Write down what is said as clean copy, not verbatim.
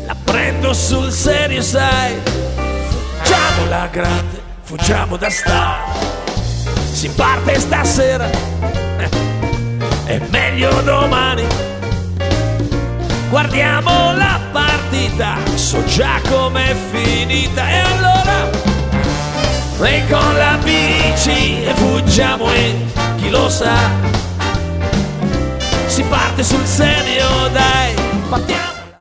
la prendo sul serio, sai. Facciamo la grande, fuggiamo da star. Si parte stasera, è meglio domani. Guardiamo la partita, so già com'è finita. E allora, noi con la bici e fuggiamo e chi lo sa. Si parte sul serio, dai, partiamo.